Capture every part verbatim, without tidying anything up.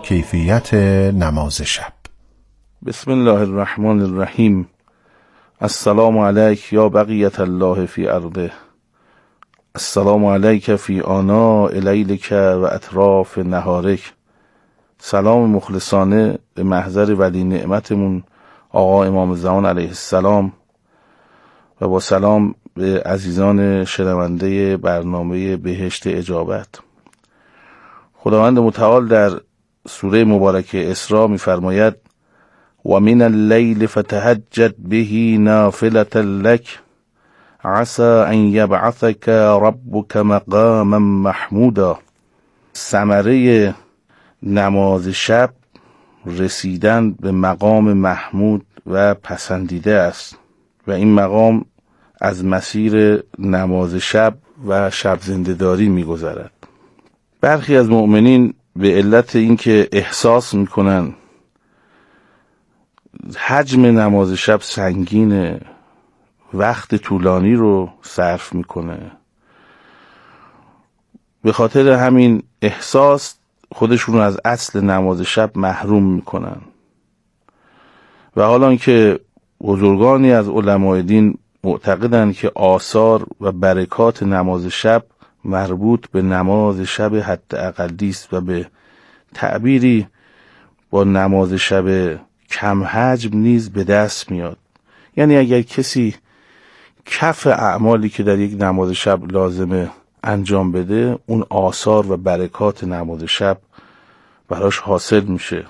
کیفیت نماز شب. بسم الله الرحمن الرحیم. السلام علیک یا بقیت الله فی ارضه. السلام علیک فی آناء لیلک و اطراف نهارک. سلام مخلصانه به محضر ولی نعمتمون آقا امام زمان علیه السلام و با سلام به عزیزان شنونده برنامه بهشت اجابت. خداوند متعال در سوره مبارکه اسراء می‌فرماید و من اللیل فتهجد به نافلة لک عسى ان یبعثک ربک مقاما محمودا. ثمره نماز شب رسیدن به مقام محمود و پسندیده است و این مقام از مسیر نماز شب و شب زنده‌داری می‌گذرد. برخی از مؤمنین به علت اینکه احساس میکنن حجم نماز شب سنگینه، وقت طولانی رو صرف میکنه، به خاطر همین احساس خودشون رو از اصل نماز شب محروم میکنن و حالا که بزرگانی از علمای دین معتقدند که آثار و برکات نماز شب مربوط به نماز شب حد اقلی است و به تعبیری با نماز شب کم حجم نیز به دست میاد. یعنی اگر کسی کف اعمالی که در یک نماز شب لازمه انجام بده، اون آثار و برکات نماز شب براش حاصل میشه.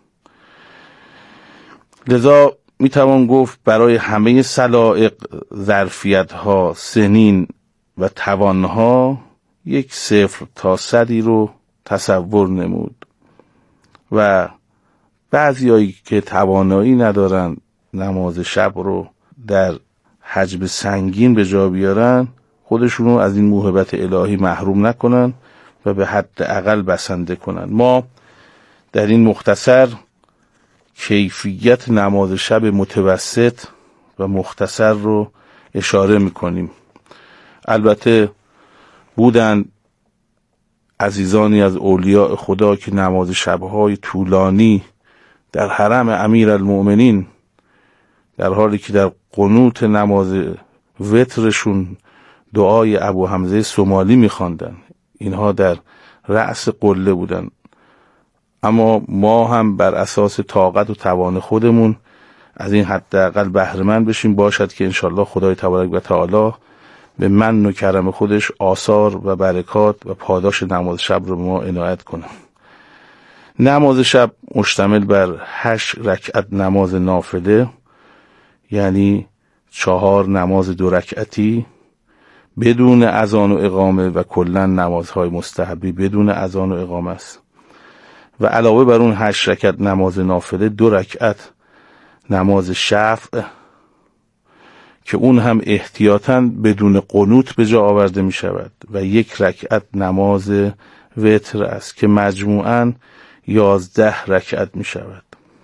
لذا میتوان گفت برای همه سلائق، ظرفیت‌ها، سنین و توانها یک صفر تا صدی رو تصور نمود و بعضیایی که توانایی ندارن نماز شب رو در حجم سنگین به جا بیارن، خودشونو از این موهبت الهی محروم نکنن و به حد اقل بسنده کنن. ما در این مختصر کیفیت نماز شب متوسط و مختصر رو اشاره میکنیم. البته بودن عزیزانی از اولیاء خدا که نماز شبهای طولانی در حرم امیرالمؤمنین در حالی که در قنوت نماز وترشون دعای ابو حمزه سومالی میخواندن، اینها در رأس قله بودن. اما ما هم بر اساس طاقت و توان خودمون از این حداقل بهره مند بشیم، باشد که انشالله خدای تبارک و تعالی به من و کرم خودش آثار و برکات و پاداش نماز شب رو به ما عنایت کنه. نماز شب مشتمل بر هشت رکعت نماز نافله، یعنی چهار نماز دو رکعتی بدون اذان و اقامه و کلا نمازهای مستحبی بدون اذان و اقامه است و علاوه بر اون هشت رکعت نماز نافله دو رکعت نماز شفع که اون هم احتیاطاً بدون قنوت به جا آورده می شود و یک رکعت نماز وتر است که مجموعاً یازده رکعت می شود.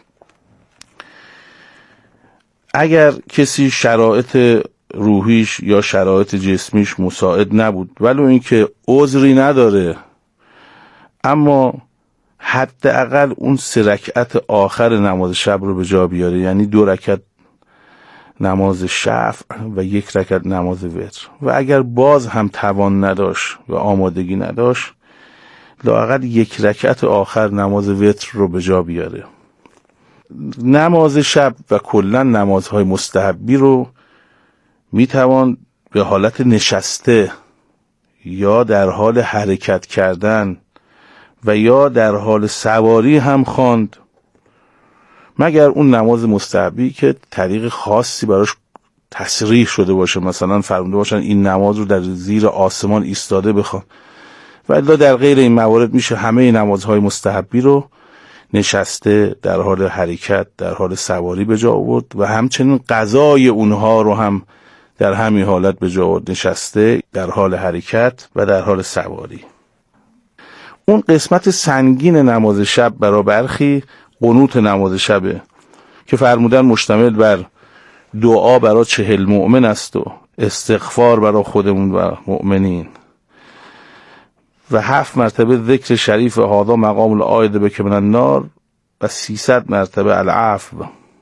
اگر کسی شرایط روحیش یا شرایط جسمیش مساعد نبود، ولو اینکه عذری نداره، اما حداقل اون سه رکعت آخر نماز شب رو به جا بیاره، یعنی دو رکعت نماز شفع و یک رکعت نماز وتر. و اگر باز هم توان نداشت و آمادگی نداشت، لااقل یک رکعت آخر نماز وتر رو به جا بیاره. نماز شب و کلا نمازهای مستحبی رو میتوان به حالت نشسته یا در حال حرکت کردن و یا در حال سواری هم خواند، مگر اون نماز مستحبی که طریق خاصی براش تصریح شده باشه، مثلا فرموده باشن این نماز رو در زیر آسمان ایستاده بخوان. و الا در غیر این موارد میشه همه نمازهای مستحبی رو نشسته در حال حرکت در حال سواری به جا آورد و همچنین قضای اونها رو هم در همین حالت به جا آورد، نشسته در حال حرکت و در حال سواری. اون قسمت سنگین نماز شب برای برخی قنوت نماز شبه که فرمودن مشتمل بر دعا برای چهل مؤمن است و استغفار برای خودمون و مؤمنین و هفت مرتبه ذکر شریف هذا مقام العائد بک من النار و سیصد مرتبه العفو،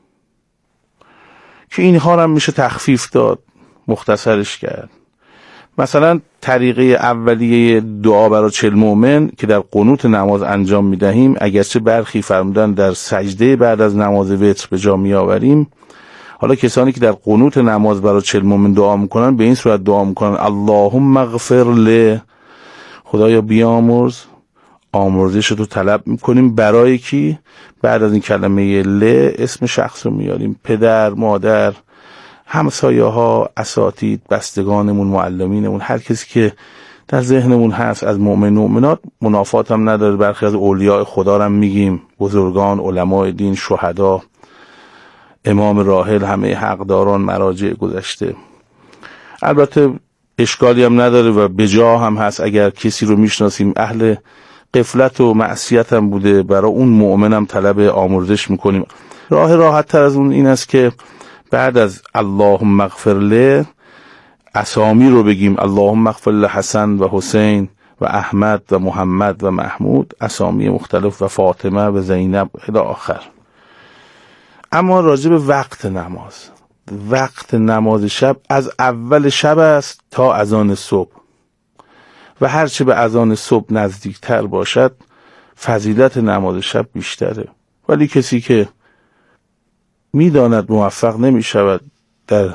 که اینها هم میشه تخفیف داد، مختصرش کرد. مثلا طریقه اولیه دعا برای چل مؤمن که در قنوت نماز انجام میدهیم، اگرچه برخی فرمودن در سجده بعد از نماز وتر به جا میآوریم، حالا کسانی که در قنوت نماز برای چل مؤمن دعا میکنن به این صورت دعا میکنن اللهم اغفر له، خدایا بیامرز، آمرزش رو طلب میکنیم برای کی؟ بعد از این کلمه له اسم شخص رو میاریم، پدر، مادر، همسایه ها، اساتید، بستگانمون، معلمینمون، هر کسی که در ذهنمون هست از مؤمن و مؤمنات. منافات هم نداره، برخی از اولیاء خدا رو هم میگیم، بزرگان، علماء دین، شهدا، امام راحل، همه حقداران، مراجع گذشته. البته اشکالی هم نداره و بجا هم هست اگر کسی رو میشناسیم اهل غفلت و معصیت هم بوده، برای اون مؤمن هم طلب آمرزش میکنیم. راه راحت تر از اون این است که بعد از اللهم اغفر له اسامی رو بگیم، اللهم اغفر لحسن و حسین و احمد و محمد و محمود، اسامی مختلف، و فاطمه و زینب الی آخر. اما راجع به وقت نماز، وقت نماز شب از اول شب است تا اذان صبح و هرچه به اذان صبح نزدیکتر باشد فضیلت نماز شب بیشتره. ولی کسی که میداند موفق نمی شود در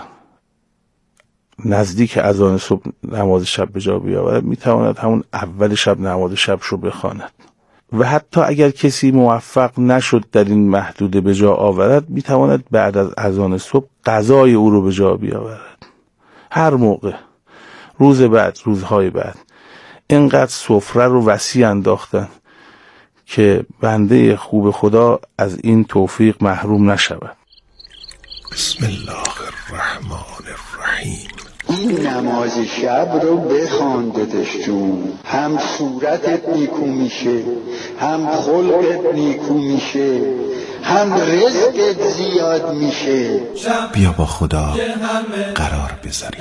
نزدیک اذان صبح نماز شب به جا بیاورد، می تواند همون اول شب نماز شب رو بخواند. و حتی اگر کسی موفق نشد در این محدوده به جا آورد، می تواند بعد از اذان صبح قضای او رو به جا بیاورد. هر موقع، روز بعد، روزهای بعد، اینقدر سفره رو وسیع انداختن که بنده خوب خدا از این توفیق محروم نشود. بسم الله الرحمن الرحیم. این نماز شب رو بخواندتش جون، هم صورتت نیکو میشه، هم خلقت نیکو میشه، هم رزقت زیاد میشه. بیا با خدا قرار بذاریم،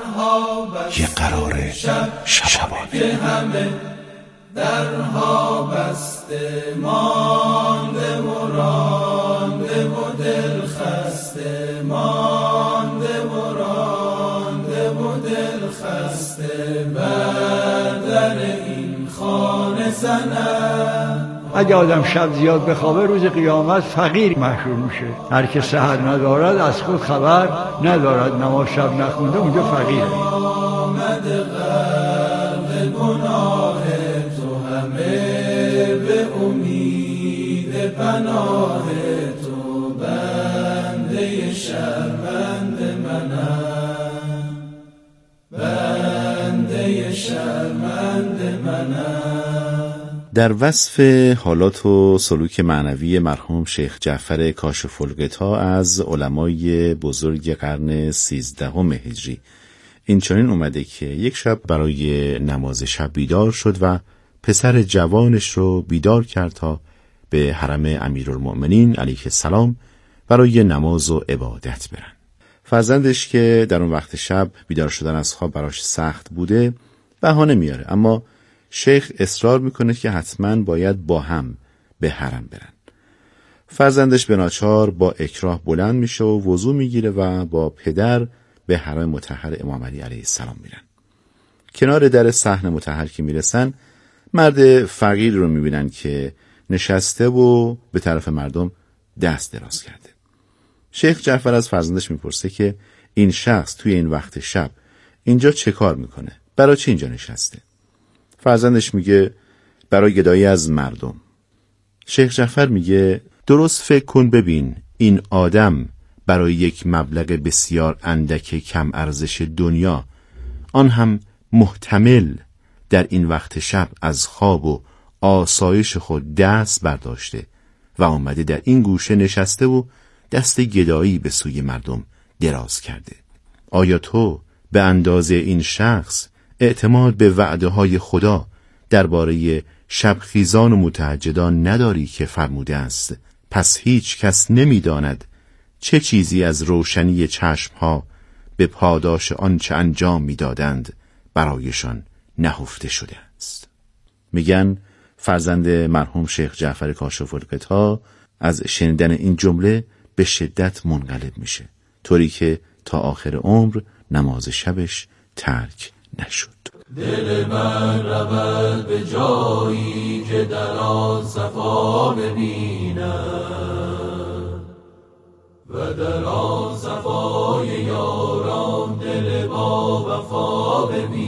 یه قرار شبانه. درها بسته مانده و رانده و دل خسته، مانده و رانده و دل خسته، بر در این خانه زنم. اگه آدم شب زیاد بخوابه روز قیامت فقیر محشور میشه. هر که سحر ندارد از خود خبر ندارد، نماز شب نخونده اونجا فقیره. آمد غرق گناه تو همه به امید پناه تو، بنده شرمنده منم، بنده شرمنده منم. در وصف حالات و سلوک معنوی مرحوم شیخ جعفر کاشف الغطا از علمای بزرگ قرن سیزدهم هجری این چنین اومده که یک شب برای نماز شب بیدار شد و پسر جوانش رو بیدار کرد تا به حرم امیرالمؤمنین علیه السلام برای نماز و عبادت برن. فرزندش که در اون وقت شب بیدار شدن از خواب براش سخت بوده بهانه میاره، اما شیخ اصرار میکنه که حتما باید با هم به حرم برن. فرزندش به ناچار با اکراه بلند میشه و وضو میگیره و با پدر به حرم مطهر امام علی علیه السلام میرن. کنار در صحن مطهر که میرسن، مرد فقیر رو میبینن که نشسته و به طرف مردم دست دراز کرده. شیخ جعفر از فرزندش میپرسه که این شخص توی این وقت شب اینجا چه کار میکنه؟ برای چی اینجا نشسته؟ فرزندش میگه برای گدایی از مردم. شیخ جعفر میگه درست فکر کن ببین، این آدم برای یک مبلغ بسیار اندک کم ارزش دنیا، آن هم محتمل، در این وقت شب از خواب و آسایش خود دست برداشته و آمده در این گوشه نشسته و دست گدایی به سوی مردم دراز کرده. آیا تو به اندازه این شخص اعتماد به وعده های خدا درباره شبخیزان و متهجدان نداری که فرموده است پس هیچ کس نمی‌داند چه چیزی از روشنی چشمها به پاداش آنچه انجام می‌دادند برایشان نهفته شده است؟ میگن فرزند مرحوم شیخ جعفر کاشف‌الغطا از شنیدن این جمله به شدت منقلب میشه، طوری که تا آخر عمر نماز شبش ترک نشد. دل من رود به جایی که در آن صفا ببینم و در آن صفای یاران دل با وفا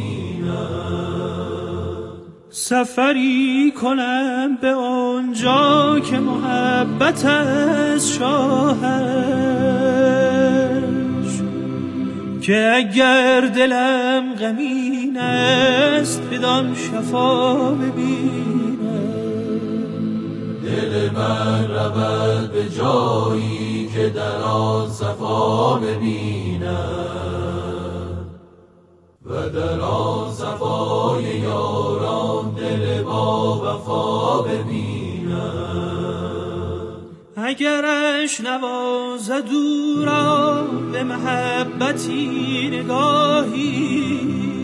ببینم. سفری کنم به آنجا که محبت از شاهش، که اگر دلم غمین است بدان شفا ببینم. دل من رود به جایی که در آن صفا ببینم و در آن صفای یاران دل با وفا ببینم. اگرش نوازد او را به محبتی نگاهی،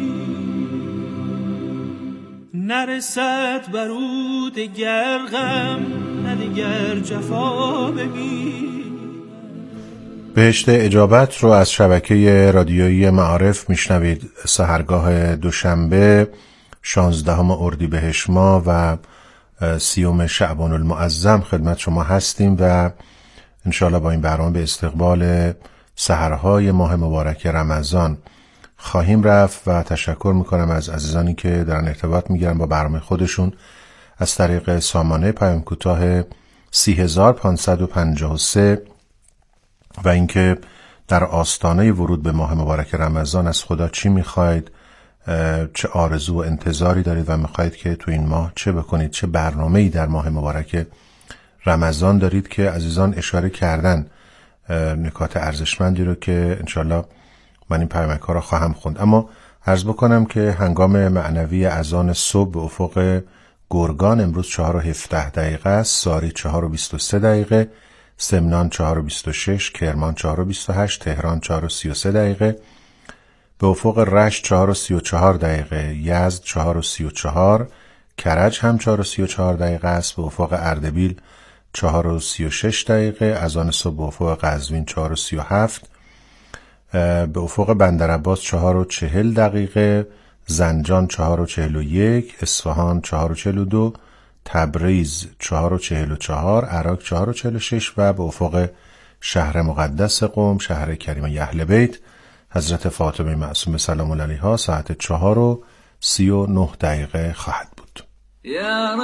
نرسد بر او دگر غم نه دگر جفا ببین. بهشت اجابت رو از شبکه رادیویی معارف میشنوید. سحرگاه دوشنبه شانزدهم اردیبهشت ماه و سیوم شعبان المعظم خدمت شما هستیم و انشاءالله با این برنامه به استقبال سحرهای ماه مبارک رمضان خواهیم رفت و تشکر میکنم از عزیزانی که دارن ارتباط میگیرن با برنامه خودشون از طریق سامانه پیام کوتاه سی هزار پانصد و پنجاه و سه و اینکه در آستانه ورود به ماه مبارک رمضان از خدا چی میخواید، چه آرزو و انتظاری دارید و میخواید که تو این ماه چه بکنید، چه برنامه‌ای در ماه مبارک رمضان دارید که عزیزان اشاره کردن نکات ارزشمندی رو که انشالله من این پیامک‌ها رو خواهم خوند. اما عرض بکنم که هنگام معنوی اذان صبح به افق گرگان امروز چهار و هفده دقیقه است، ساری چهار و بیست و سه دقیقه، سمنان چهار و بیست و شش، کرمان چهار و بیست و هشت، تهران چهار و سی و سه دقیقه، به افق رشت چهار و سی و چهار دقیقه، یزد چهار و سی و چهار، کرج هم چهار و سی و چهار دقیقه است، به افق اردبیل چهار و سی و شش دقیقه، اذان صبح به افق قزوین چهار و سی و هفت، به افق بندرعباس چهار و چهل دقیقه، زنجان چهار و چهل و یک، اصفهان چهار و چهل و دو، تبریز چهار و چهل و چهار، عراق چهار و چهل و شش و به افق شهر مقدس قم، شهر کریمه اهل بیت حضرت فاطمه معصومه سلام الله علیها ساعت چهار و سی و نه دقیقه خواهد بود. یا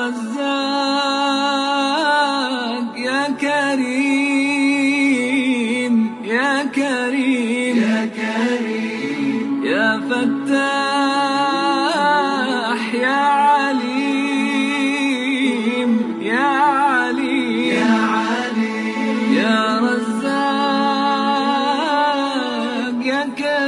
رزاق یا کریم یا کریم یا کریم یا فتاح یا علیم یا علیم یا علیم یا رزاق یا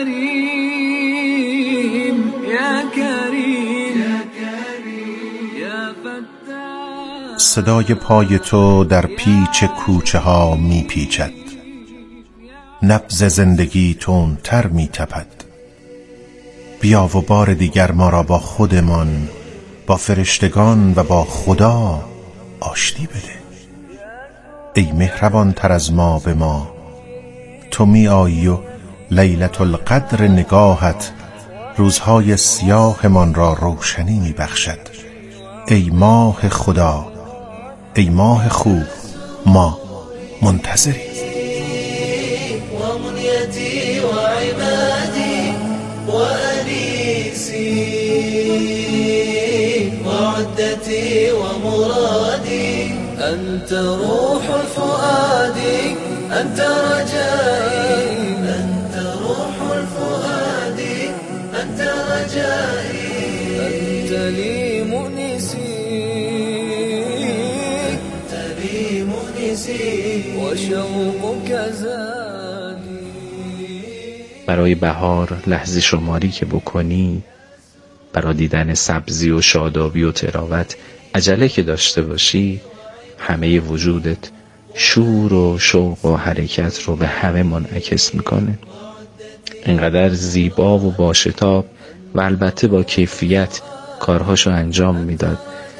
کریم یا کریم یا کریم یا فتاح. صدای پای تو در پیچ کوچه ها می پیچد، نبض زندگی تندتر می تپد. بیا و بار دیگر ما را با خودمان، با فرشتگان و با خدا آشتی بده. ای مهربان تر از ما به ما، تو می آیی و لیلة القدر نگاهت روزهای سیاه من را روشنی می بخشد. ای ماه خدا، ای ماه خوب، ما منتظریم. ومنيتي وعبادي وأنيسي وعدتي ومرادي، أنت روح فؤادي، أنت رجائي، أنت روح الفؤاد، أنت رجائي، أنت لي مؤنسي، أنت لي مؤنسي وشوقك زادي. برای بهار لحظه شماری که بکنی، برای دیدن سبزی و شادابی و تراوت عجله که داشته باشی، همه وجودت شور و شوق و حرکت رو به همه منعکس میکنه. اینقدر زیبا و باشتاب و البته با کیفیت کارهاشو انجام میداد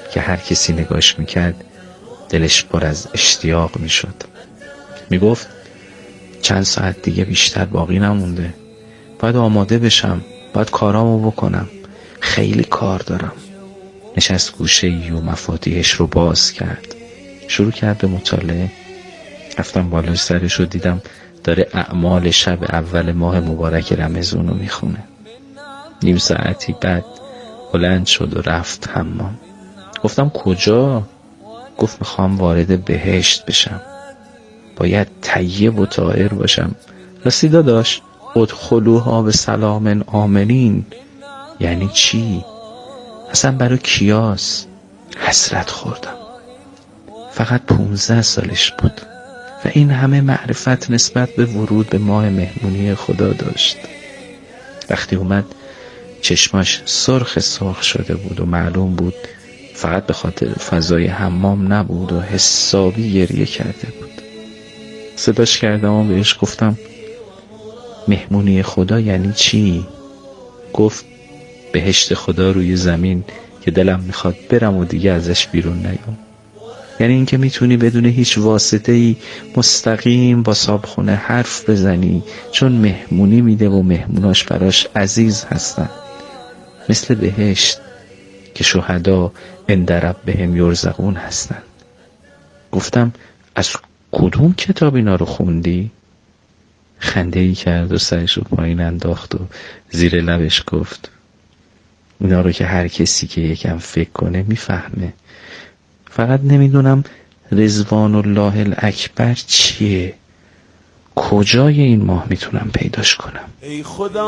که هر کسی نگاش میکرد دلش پر از اشتیاق میشد. میگفت چند ساعت دیگه بیشتر باقی نمونده، باید آماده بشم، باید کارامو بکنم، خیلی کار دارم. نشست گوشه‌ای و مفاتیحش رو باز کرد، شروع کرد به مطالعه. رفتم بالای سرش رو دیدم داره اعمال شب اول ماه مبارک رمضان رو میخونه. نیم ساعتی بعد بلند شد و رفت حمام. گفتم کجا؟ گفت میخوام وارد بهشت بشم، باید طیب و طاهر باشم. راستی داداش، ادخلوها به سلام آمنین یعنی چی؟ اصلا برای کیاس؟ حسرت خوردم. فقط پونزده سالش بود و این همه معرفت نسبت به ورود به ماه مهمونی خدا داشت. وقتی اومد چشماش سرخ سرخ شده بود و معلوم بود فقط به خاطر فضای حمام نبود و حسابی گریه کرده بود. صداش کردم و بهش گفتم مهمونی خدا یعنی چی؟ گفت بهشت خدا روی زمین که دلم میخواد برم و دیگه ازش بیرون نیام. یعنی اینکه میتونی بدون هیچ واسطه‌ای مستقیم با صاحبخونه حرف بزنی، چون مهمونی میده و مهموناش براش عزیز هستن، مثل بهشت که شهدا عند ربهم یرزقون هستن. گفتم از کدوم کتاب اینا رو خوندی؟ خنده ای کرد و سرش رو پایین انداخت و زیر لبش گفت اینا رو که هر کسی که یکم فکر کنه میفهمه، فقط نمیدونم رضوان الله الاکبر چیه، کجای این ماه میتونم پیداش کنم؟ ای خدا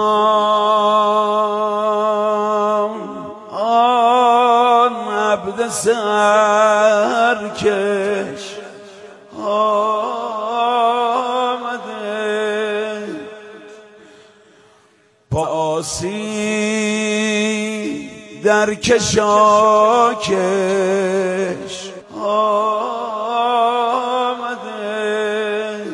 آن عبد سرکش آمده با آسی در کشاکش آمده.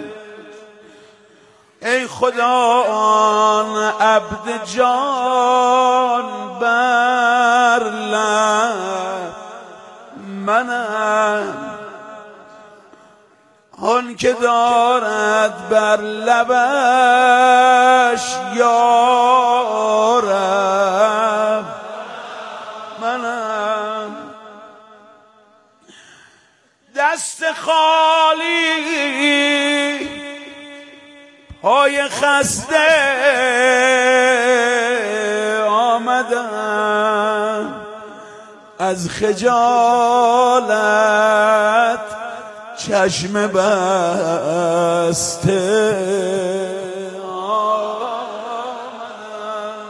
ای خدا آن عبد جان بر لب منم، آن که دارد بر لبش یارب منم. دست خالی پای خسته آمدم، از خجالت چشم بسته آمدم.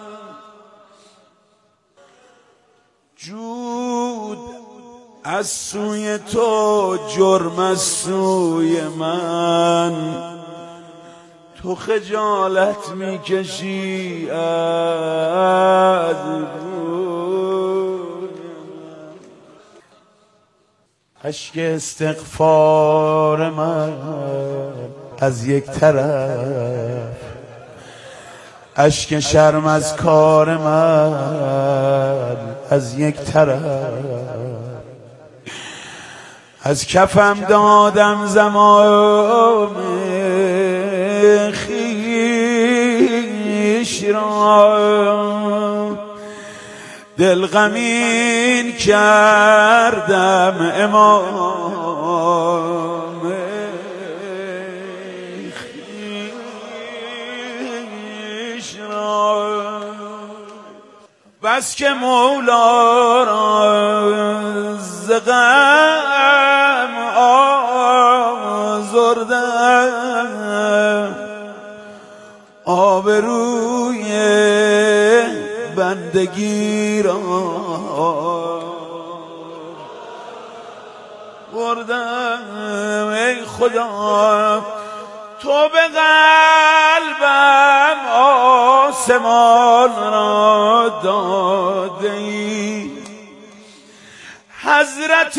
جود از سوی تو، جرم از سوی من، تو خجالت میکشی از بود. اشک استغفار من از یک طرف، اشک شرم از کار من از یک طرف. از کفم دادم زمان خیش را، دل غمین کردم امام خیش را. بس که مولا را ز غم آزردم، آبروی بندگی را بردم. ای خدا تو به قلبم آسمان را داده ای، حضرت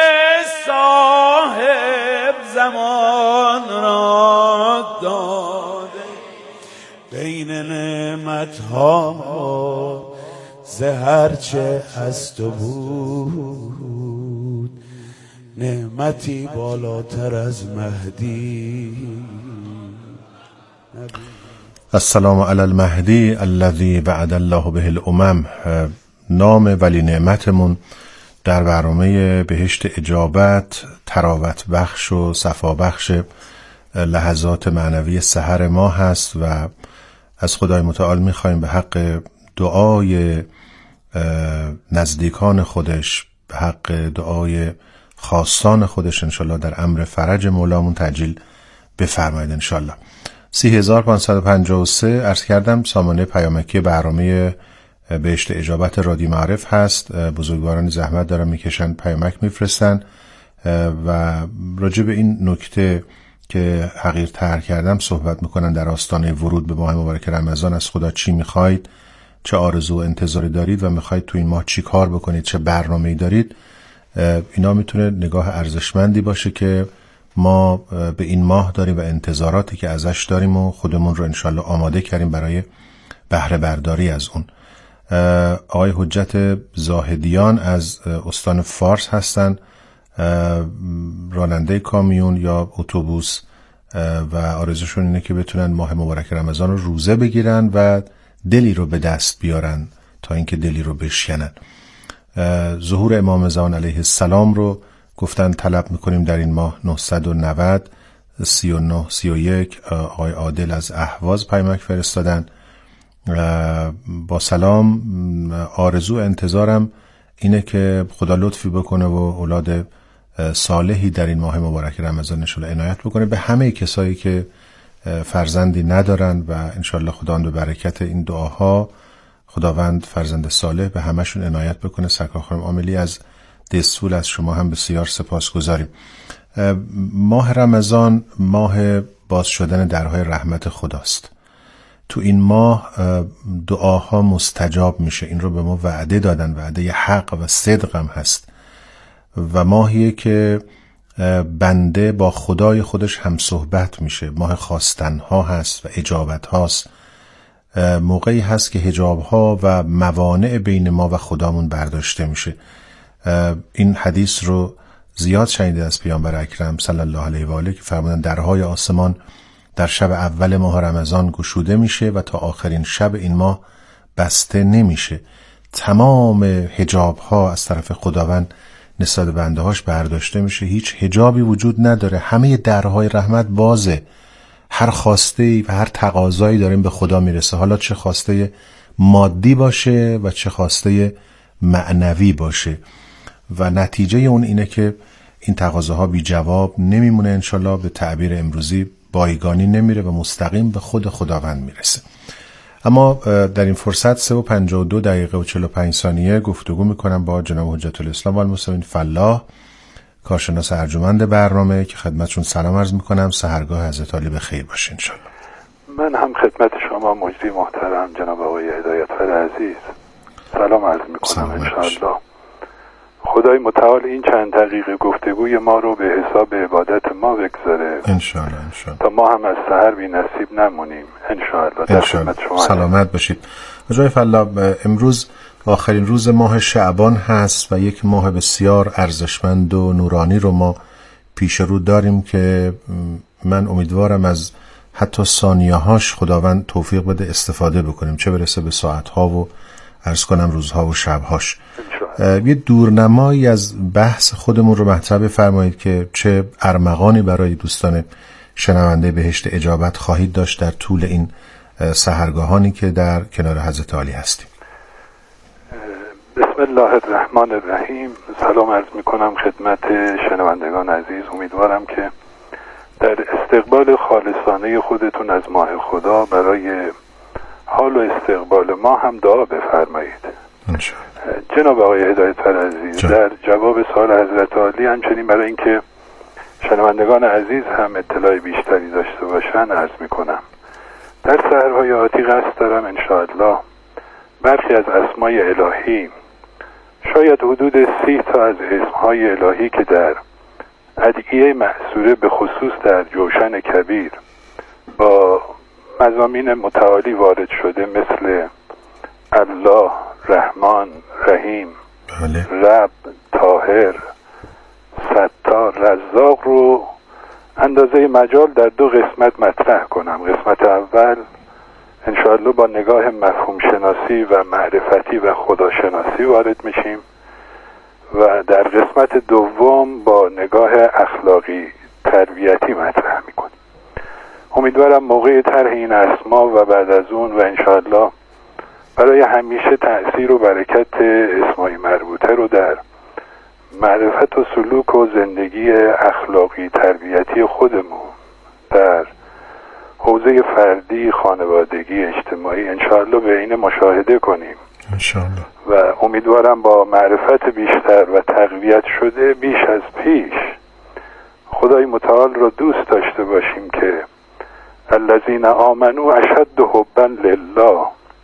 صاحب زمان را داده ای. بین نعمتها ز زهرچه از تو بود نعمتی بالاتر از مهدی. السلام علی المهدی الذی وعد الله به الامم. نام ولی نعمتمون در برنامه بهشت اجابت تراوت بخش و صفا بخش لحظات معنوی سحر ما هست و از خدای متعال میخوایم به حق دعای نزدیکان خودش، به حق دعای خاصان خودش انشالله در امر فرج مولامون تعجیل بفرمایید انشالله. سی هزار پانصد و پنجاه و سه عرض کردم سامانه پیامکی برنامه بهشت اجابت رادیو معارف هست. بزرگوارانی زحمت دارن میکشن پیامک میفرستن و راجع به این نکته که حقیرتر کردم صحبت میکنن در آستانه ورود به ماه مبارک رمضان. از خدا چی میخواید، چه آرزو و انتظاری دارید و میخواید تو این ماه چی کار بکنید، چه برنامه‌ای دارید. اینا میتونه نگاه ارزشمندی باشه که ما به این ماه داریم و انتظاراتی که ازش داریم و خودمون رو انشالله آماده کردیم برای بهره برداری از اون. آقای حجت زاهدیان از استان فارس هستن، راننده کامیون یا اتوبوس و آرزوشون اینه که بتونن ماه مبارک رمضان رو روزه بگیرن و دلی رو به دست بیارن تا اینکه دلی رو بشکنن. ظهور امام زمان علیه السلام رو گفتن طلب میکنیم در این ماه. نهصد و نود سی و نه سی و یک آقای عادل از اهواز پیامک فرستادن. با سلام، آرزو انتظارم اینه که خدا لطفی بکنه و اولاد صالحی در این ماه مبارک رمضان انشالله عنایت بکنه به همه کسایی که فرزندی ندارن و انشالله خداوند به برکت این دعاها خداوند فرزند صالح به همشون عنایت بکنه. سرکار خانم عاملی از دستفول از شما هم بسیار سپاسگزاریم. ماه رمضان ماه باز شدن درهای رحمت خداست. تو این ماه دعاها مستجاب میشه. این رو به ما وعده دادن، وعده حق و صدق هم هست و ماهیه که بنده با خدای خودش هم صحبت میشه. ماه خواستنها هست و اجابت هاست. موقعی هست که حجاب ها و موانع بین ما و خدامون برداشته میشه. این حدیث رو زیاد شنیده از پیامبر اکرم صلی الله علیه و آله که فرمودن درهای آسمان در شب اول ماه رمضان گشوده میشه و تا آخرین شب این ماه بسته نمیشه. تمام حجاب ها از طرف خداوند نسبت به بنده هاش برداشته میشه. هیچ حجابی وجود نداره. همه درهای رحمت بازه. هر خواسته و هر تقاضایی داریم به خدا میرسه، حالا چه خواسته مادی باشه و چه خواسته معنوی باشه و نتیجه اون اینه که این تقاضاها بی جواب نمیمونه. انشالله به تعبیر امروزی بایگانی نمیره و مستقیم به خود خداوند میرسه. اما در این فرصت سه و پنجاه و دو دقیقه و چهل و پنج ثانیه گفتگو میکنم با جناب حجت الاسلام و المسلمین فلاح، کارشناس ارجمند برنامه که خدمتشون سلام عرض میکنم. سحرگاه حضرت عالی به خیر باشه انشالله. من هم خدمت شما مجری محترم جناب آقای هدایتفر عزیز سلام عرض میکنم انشالله. خدای متعال این چند دقیقه گفتگوی ما رو به حساب عبادت ما بگذاره انشالله انشالله تا ما هم از سحر بی نصیب نمونیم انشالله. در خدمت شما سلامت باشید. آقای فلاح، امروز آخرین روز ماه شعبان هست و یک ماه بسیار ارزشمند و نورانی رو ما پیش رو داریم که من امیدوارم از حتی ثانیه هاش خداوند توفیق بده استفاده بکنیم، چه برسه به ساعت ها و عرض کنم روزها و شبهاش. یه دورنمایی از بحث خودمون رو مطرح بفرمایید که چه ارمغانی برای دوستان شنونده بهشت اجابت خواهید داشت در طول این سحرگاهانی که در کنار حضرت عالی هستیم. بسم الله الرحمن الرحیم. سلام عرض می کنم خدمت شنوندگان عزیز. امیدوارم که در استقبال خالصانه خودتون از ماه خدا برای حال و استقبال ما هم دعا بفرمایید. جناب آقای هدایتفر عزیز جا. در جواب سوال حضرت عالی همچنین برای اینکه شنوندگان عزیز هم اطلاع بیشتری داشته باشن عرض می کنم در سحرهای آتی قصد دارم انشاءالله برخی از اسمای الهی، شاید حدود سی تا از اسمهای الهی که در ادعیه مأثوره به خصوص در جوشن کبیر با مضامین متعالی وارد شده مثل الله، رحمان، رحیم، بله. رب، طاهر، ستار، رزاق رو اندازه مجال در دو قسمت مطرح کنم. قسمت اول انشاءالله با نگاه مفهوم شناسی و معرفتی و خداشناسی وارد میشیم و در قسمت دوم با نگاه اخلاقی تربیتی مطرح میکنیم. امیدوارم موقع طرح این اسما و بعد از اون و انشاءالله برای همیشه تأثیر و برکت اسمای مربوطه رو در معرفت و سلوک و زندگی اخلاقی تربیتی خودمون در حوزه فردی، خانوادگی، اجتماعی انشاءالله به این مشاهده کنیم انشاءالله و امیدوارم با معرفت بیشتر و تقویت شده بیش از پیش خدای متعال رو دوست داشته باشیم که الذین آمنوا اشد حبا لله،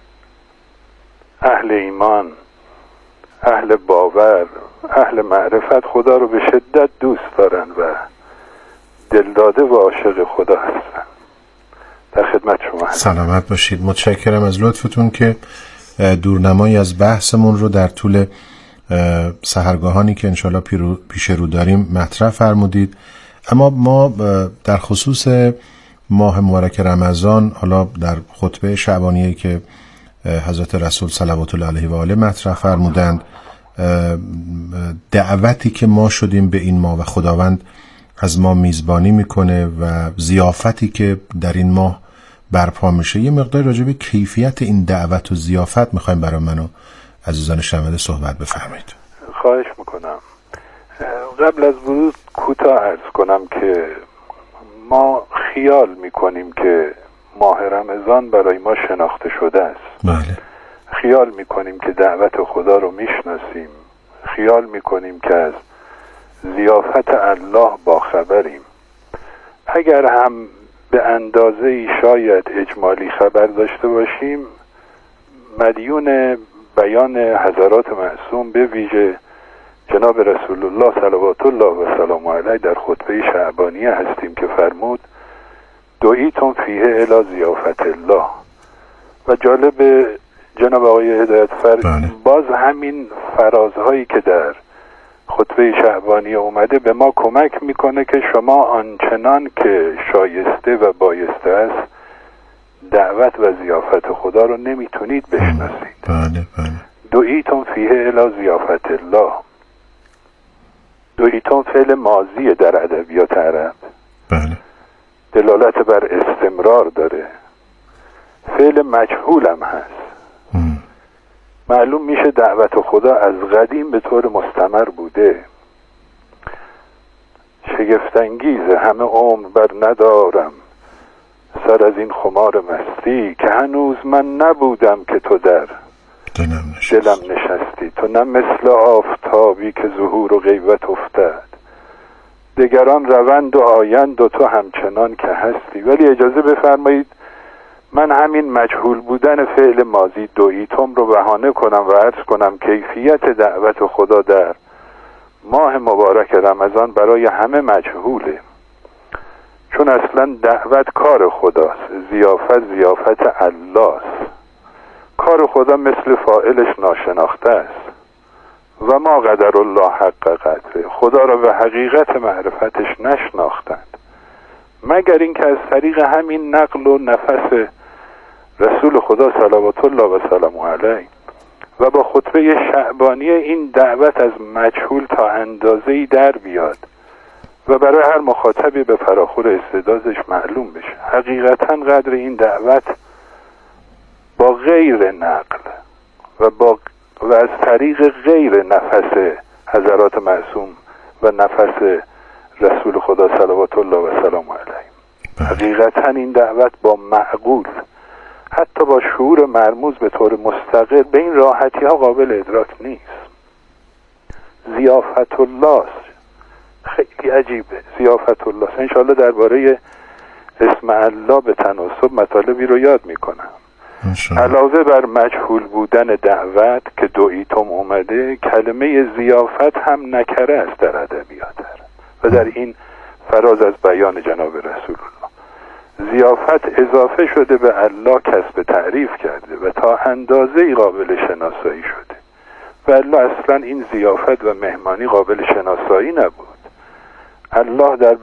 اهل ایمان، اهل باور، اهل معرفت خدا رو به شدت دوست دارن و دلداده و عاشق خدا هستن. در خدمت شما هستم. سلامت باشید. متشکرم از لطفتون که دورنمایی از بحثمون رو در طول سحرگاهانی که انشالله پیش رو داریم مطرح فرمودید. اما ما در خصوص ماه مبارک رمضان، حالا در خطبه شعبانیه که حضرت رسول صلوات الله علیه و آله مطرح فرمودند، دعوتی که ما شدیم به این ماه و خداوند از ما میزبانی میکنه و ضیافتی که در این ماه برپا میشه، یه مقدار راجع به کیفیت این دعوت و ضیافت میخوایم برای من و عزیزان شنونده صحبت بفرمایید. خواهش میکنم. قبل از ورود کوتاه عرض کنم که ما خیال میکنیم که ماه رمضان برای ما شناخته شده است. بله. خیال میکنیم که دعوت خدا رو میشناسیم، خیال میکنیم که از ضیافت الله با خبریم. اگر هم به اندازه شاید اجمالی خبر داشته باشیم، مدیون بیان حضرات معصوم به ویژه جناب رسول الله صلوات الله و سلام علیه در خطبه شعبانیه هستیم که فرمود دعیتم فیه الی ضیافت الله. و جالب جناب آقای هدایت فر بله. باز همین فرازهایی که در خطبه شعبانی اومده به ما کمک میکنه که شما آنچنان که شایسته و بایسته است دعوت و ضیافت خدا رو نمیتونید بشناسید. بله بله. دعیتم فیه الی ضیافت الله. دعیتم فعل ماضیه در ادبیات عرب. بله. دلالت بر استمرار داره. فعل مجهول هم هست. ام. معلوم میشه دعوت خدا از قدیم به طور مستمر بوده. شگفت‌انگیزه همه عمر بر ندارم سر از این خمار مستی که هنوز من نبودم که تو در دلم نشستی, دلم نشستی. تو نه مثل آفتابی که ظهور و غیبت افتد، دگران روند و آیند و تو همچنان که هستی. ولی اجازه بفرمایید من همین مجهول بودن فعل ماضی دعیتم رو بهانه کنم و عرض کنم کیفیت دعوت خدا در ماه مبارک رمضان برای همه مجهوله، چون اصلا دعوت کار خداست، ضیافت ضیافت الله است. کار خدا مثل فاعلش ناشناخته است و ما قدر الله حق قدره. خدا را به حقیقت معرفتش نشناختند مگر اینکه از طریق همین نقل و نفس رسول خدا صلوات الله و سلام علیه و با خطبه شعبانی این دعوت از مجهول تا اندازه‌ای در بیاد و برای هر مخاطبی به فراخور استعدادش معلوم بشه. حقیقتا قدر این دعوت با غیر نقل و با و از طریق غیر نفس حضرات معصوم و نفس رسول خدا صلوات الله و سلام علیه، حقیقتا این دعوت با معقول، حتی با شعور مرموز به طور مستقل به این راحتی ها قابل ادراک نیست. ضیافت الله خیلی عجیبه. ضیافت الله انشاءالله درباره اسم الله به تناسب مطالبی رو یاد میکنم. علاوه بر مجهول بودن دعوت که دعیتم اومده، کلمه ضیافت هم نکره است در ادبیات و در این فراز از بیان جناب رسول الله. ضیافت اضافه شده به الله کسب تعریف کرده و تا اندازه ای قابل شناسایی شده و الله اصلا این ضیافت و مهمانی قابل شناسایی نبود. الله در